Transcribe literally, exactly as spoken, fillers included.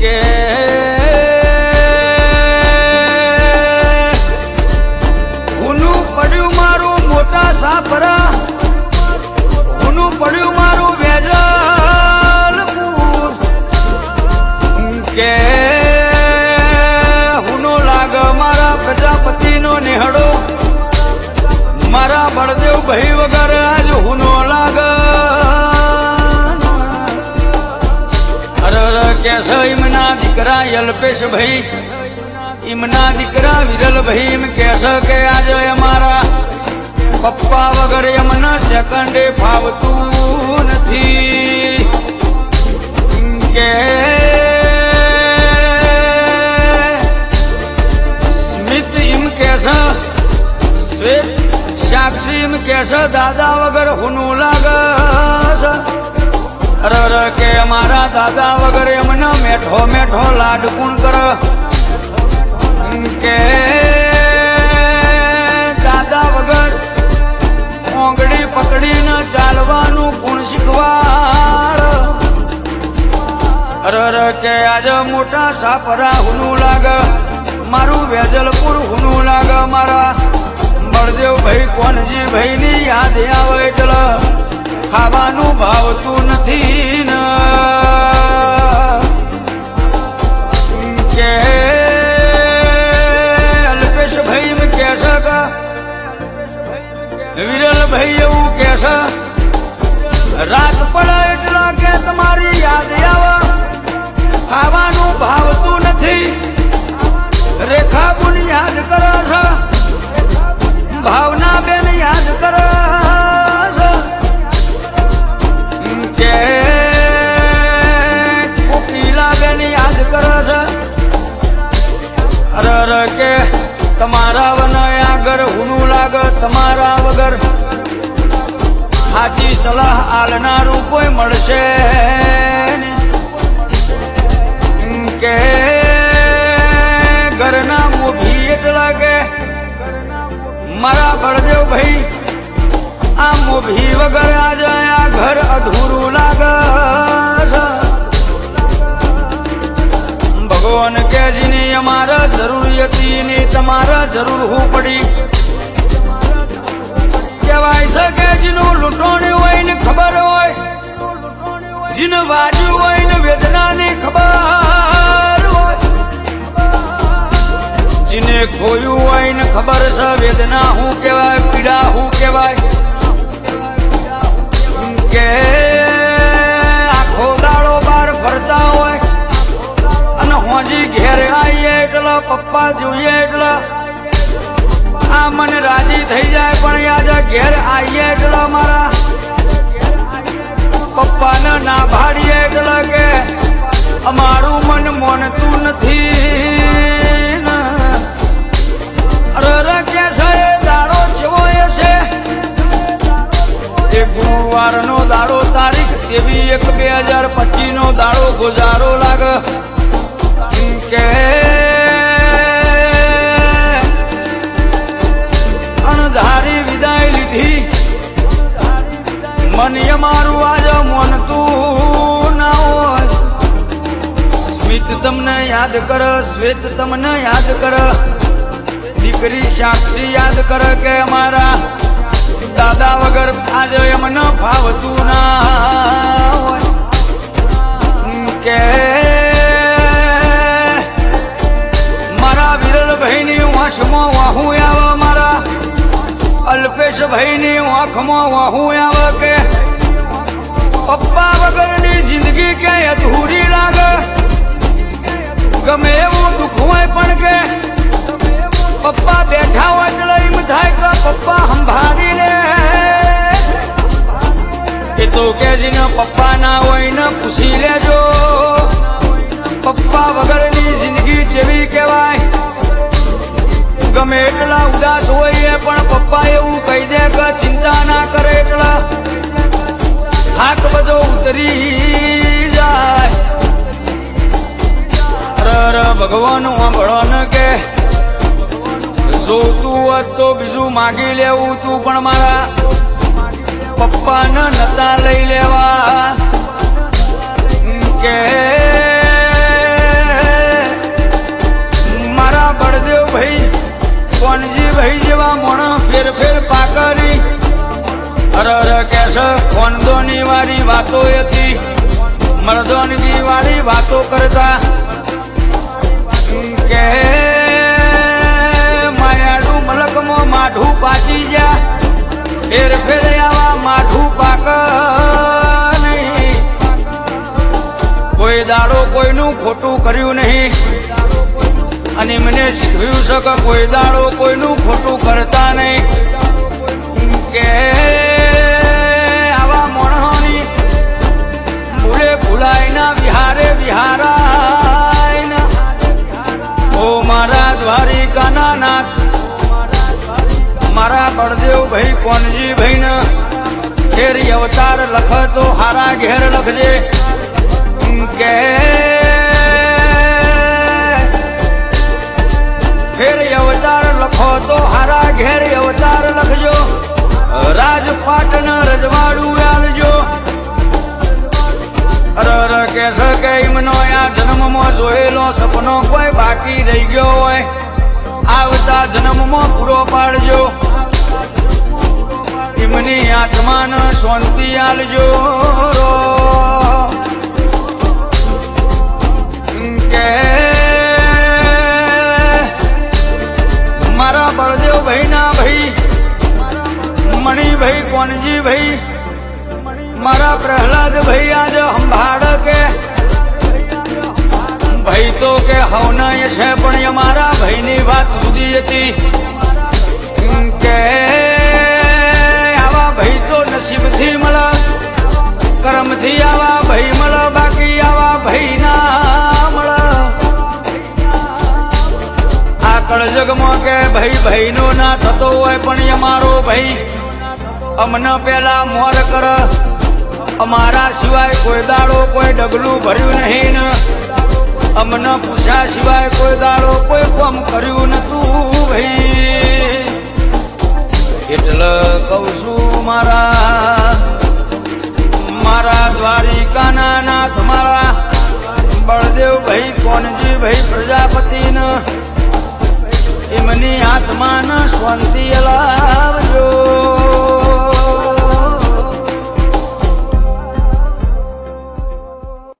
કે હુનું પડ્યું મારું મોટા સાપરા, હુનું પડ્યું મારું વેજલપુર કે હુનો લાગ મારા પ્રજાપતિનો નેહડો, મારા બળદેવ ભાઈ વગર આજ હુનો લાગ. અરર કે ઈમના દીકરા યલ્પેશ ભાઈ, ઈમના દીકરા વિરલ ભાઈ એમ કે કે આજે અમારા પપ્પા વગર એમને સેકન્ડે ફાવતું નથી કે સ્મિત એમ કે છે, શ્વેત સાક્ષી એમ કે છે દાદા વગર હુનું લાગે છે. અરર કે અમારા દાદા વગર એમને મેઠો મેઠો લાડ કોણ કરે કે દાદા વગર ઓંગળી પકડીને ચાલવાનું કોણ શીખવાડ. અરર કે આજે મોટા સાપરા હુનું લાગે, મારું વેજલપુર હુનું લાગે, મારા બળદેવ ભાઈ કોનજી ભાઈ ની યાદ આવે એટલે ખાવાનું ભાવતું નથી ને કે અલ્પેશ ભાઈ એમ કે છે, વિરલ ભાઈ એવું કે છે રાત પડે એટલા કે તમારી યાદ આવે, ખાવાનું ભાવતું નથી. રેખાબુન યાદ કરે છે, ભાવના બેન યાદ કરે છે કે કોકિલા બેન યાદ કરે છે. અરર કે તમારા વન આગળ હુનું લાગે, તમારા વગર સાચી સલાહ આલનારું કોઈ મળશે કે ઘરના મોભી એટલા કે મારા બળદેવ ભાઈ આ મોભી વગર આજે આ ઘર અધૂરું લાગે છે. ભગવાન કે જેની અમારા જરૂર હતી ને તમારા જરૂર હું પડી કહેવાય છે કે જેનું લૂંટોણ્યું હોય ને ખબર હોય, જેને વાજ્યું હોય ને વેદનાની ખબર હોય, જેને ખોયું હોય ને ખબર છે વેદના હું કહેવાય, પીડા હું કહેવાય કે આખો દાડો બાર ફરતા હોય અને હોજી ઘેર આવીએ એટલે પપ્પા જોઈએ એટલે આ મને રાજી થઈ જાય, પણ આજે ઘેર આવીએ એટલે મારા પપ્પાને ના ભાડીએ એટલે કે અમારું મન મોનતું નથી. અરર કે છે એ દાડો જેવો એ છે એ ગુરુવારનો દાડો તારીખ તેવી એક બે હજાર પચીસ નો દાડો ગુજારો લાગે કે અણધારી વિદાય લીધી. મન અમારું આજે મોનતું ના હોય. સ્મિત તમને યાદ કરે, શ્વેત તમને યાદ કરે, દીકરી સાક્ષી યાદ કરે કે અમારા દાદા વગર આજે એમને ફાવતું ના હોય કે મારા વિરલ ભાઈની વાંસમાં વાહું આવે, મારા અલ્પેશ ભાઈની આંખમાં વાહું આવે કે પપ્પા વગરની જિંદગી ક્યાંય અધૂરી લાગે. ગમે એવું દુઃખ હોય પણ કે પપ્પા બેઠા હોય એટલે એમ થાય કે પપ્પા સંભાળી લે. એ તો કે જેને પપ્પા ના હોય ને પૂછી લેજો પપ્પા વગરની જિંદગી જેવી કહેવાય. ગમે એટલા ઉદાસ હોઈએ પણ પપ્પા એવું કહી દે કે ચિંતા ના કરે એટલા હાથ બધો ઉતરી જાય. અરર ભગવાન સાંભળો ને કે જોતું હોત તો બીજું માગી લેવું તું, પણ મારા પપ્પાને નતા લઈ લેવા કે વાતો હતી મર્દોનગી વાળી વાતો કરતા કે માયાડું મલકમાં માઠું પાચી જા ફેર ફેર આવા માઠું પાક નહીં કોઈ દાડો કોઈનું ખોટું કર્યું નહીં અને મને શીખવ્યું છે કે કોઈ દાડો કોઈનું ખોટું કરતા નહીં કે આવા મોણોની ભૂલે ભૂલાય ના વિહારે વિહારાય ના ઓ મારા દ્વારિકાના નાથ મારા બળદેવ ભાઈ કોનજી ભાઈ ને ફેરી અવતાર લખતો હારા ઘેર લખજે કે ફેરી અવતાર લખો તો હારા ઘેર અવતાર લખજો રાજપાટન રજવાડું આલજો અરર કે સકે એમનો આ જન્મમાં જોયેલો સપનો કોઈ બાકી રહી ગયો હોય આવતા જન્મમાં પૂરો પાડજો એમની આત્માને શાંતિ આલજો કે મારા બળદેવ ભાઈ ના ભાઈ મણિભાઈ કોનજી ભાઈ મારા પ્રહલાદ ભાઈ આજે સંભાળ કે ભાઈ તો કે હવનાય છે પણ અમારા ભાઈની વાત જુદી હતી કે આવા ભાઈ તો નસીબથી મળે કર્મથી આવા ભાઈ મળે બાકી આવા ભાઈ ના મળે આ કળજગમાં કે ભાઈ ભાઈનો ના થતો હોય પણ અમારો ભાઈ અમને પેલા મોર કર અમારા સિવાય કોઈ દાડો કોઈ ડગલું ભર્યું નહીં ને અમને પૂછ્યા સિવાય કોઈ દાડો કોઈ કામ કર્યું નતું ભાઈ એટલે કહું છું મારા મારા દ્વારિકાના નાથ મારા બળદેવ ભાઈ કોનજી ભાઈ પ્રજાપતિ